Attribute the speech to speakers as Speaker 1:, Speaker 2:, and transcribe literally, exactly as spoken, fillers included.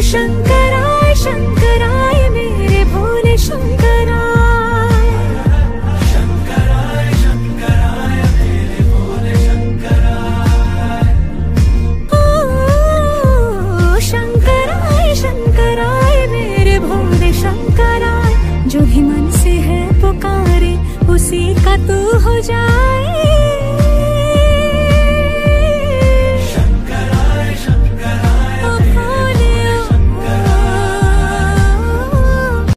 Speaker 1: शंकराय शंकराय मेरे भोले शंकराय।
Speaker 2: शंकराय शंकराय मेरे भोले शंकराय।
Speaker 1: ओ शंकराय शंकराय मेरे भोले शंकराय। जो भी मन से है पुकारे उसी का तू हो जा।